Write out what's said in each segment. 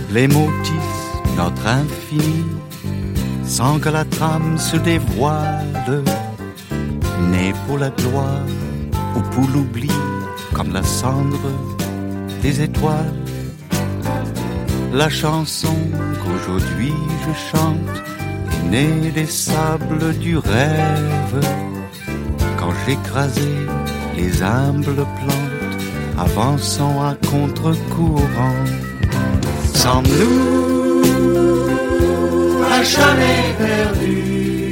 Les mots tissent notre infini, sans que la trame se dévoile, né pour la gloire ou pour l'oubli, comme la cendre des étoiles. La chanson qu'aujourd'hui je chante est née des sables du rêve, quand j'écrasais les humbles plantes, avançant à contre-courant. Sans nous, à jamais perdu,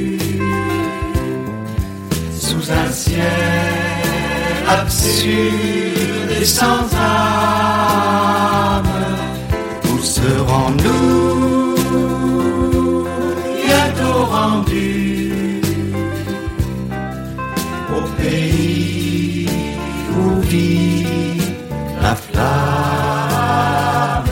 sous un ciel absurde et sans âme, où serons-nous bientôt rendus au pays où vit la flamme?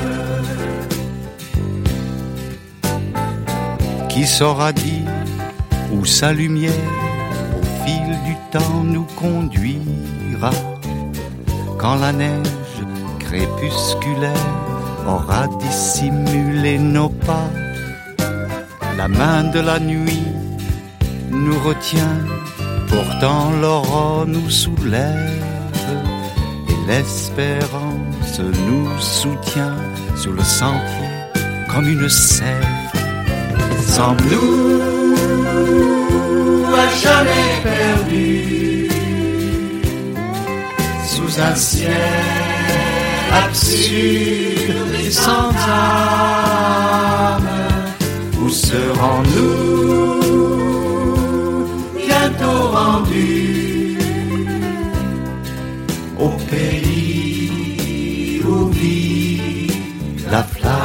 Qui saura dire où sa lumière au fil du temps nous conduira, quand la neige crépusculaire aura dissimulé nos pas? La main de la nuit nous retient, pourtant l'aurore nous soulève, et l'espérance nous soutient sur le sentier comme une sève. Sans nous, à jamais perdu, sous un ciel absurde et sans âme, où serons-nous bientôt rendus au pays où vit la flamme?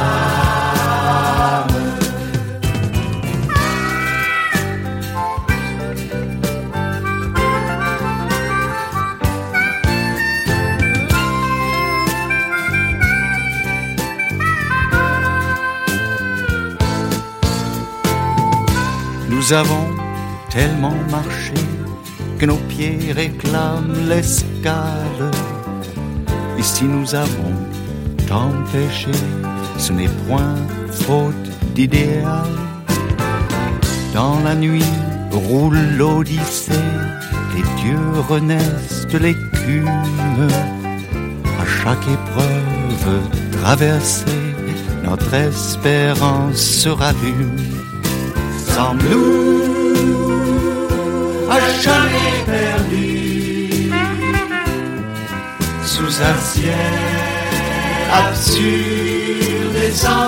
Nous avons tellement marché que nos pieds réclament l'escale. Ici nous avons tant péché, ce n'est point faute d'idéal. Dans la nuit roule l'Odyssée, les dieux renaissent de l'écume. À chaque épreuve traversée, notre espérance se rallume. Sans nous, à jamais perdu, sous un ciel absurde et sans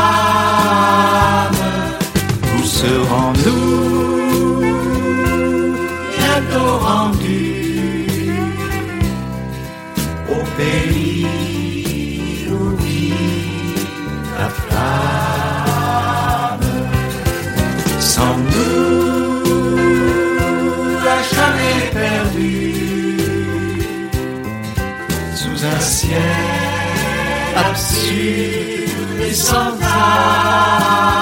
âme, où serons-nous bientôt rendus au pays où vit la flamme? Sans nous, à jamais perdu, sous un ciel absurde et sans âme,